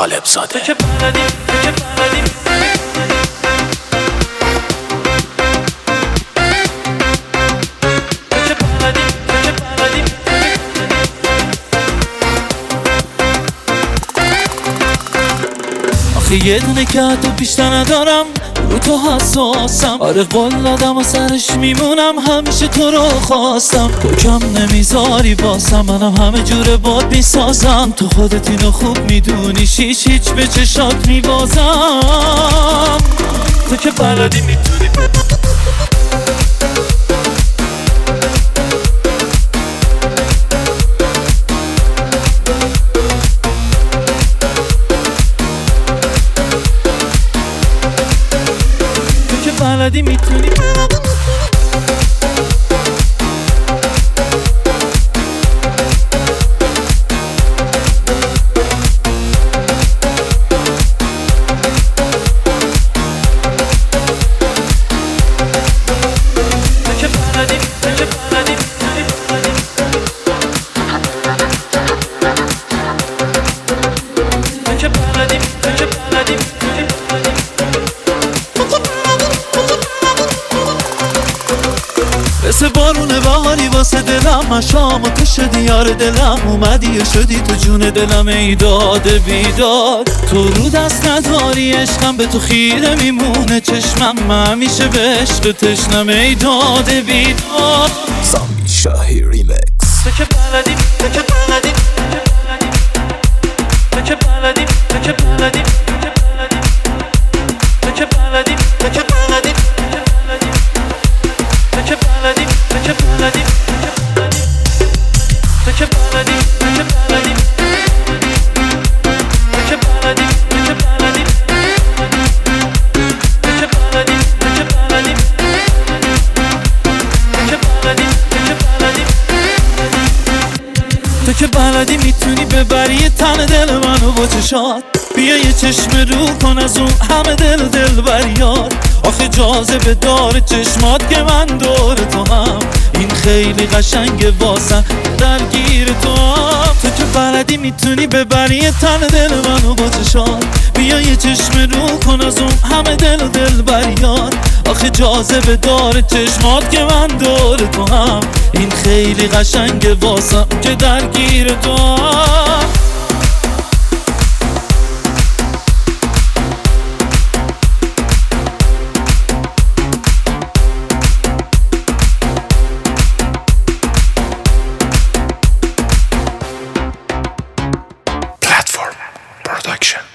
طالب زاده. یه دونه که حتی بیشتر ندارم، رو تو حساسم. آره قول دادم و سرش میمونم، همیشه تو رو خواستم. تو کم نمیذاری باسم، منم همه جور باد میسازم. تو خودت اینو خوب میدونی، هیچ به چشات میبازم. تو که بلدی میتونی بلدی میتونی مثل بارون بهاری واسه دلم، من شام و تو شدی یار دلم. اومدی و شدی تو جون دلم، ای داد بیداد. تو رو دست نداری عشقم، به تو خیره میمونه چشمم. من همیشه به عشق تشنم، ای داد بیداد. سامی شاهی ریمکس. تو که بلدی، تو که بلدی، تو که بلدی، تو که بلدی، تو که بلدی، تو که بلدی، تو که بلدی، تو که بلدی، تو که بلدی، تو که بلدی، تو که بلدی، تو که بلدی، تو که بلدی، تو که بلدی، تو که بلدی، تو که بلدی میتونی ببری تن دل منو با چشات. بیا یه چشم رو کن از اون همه دل بریار. آخه جاذبه داره چشمات که من دور تو هم. این خیلی قشنگه واسه درگیر تو هم. تو که بلدی میتونی ببری تن دل منو با چشات. بیا یه چشم رو کن از اون همه دل بریار. آخه جاذبه داره چشمات که من دور تو هم. این خیلی قشنگه واسه که درگیر تو هم. Platform Production.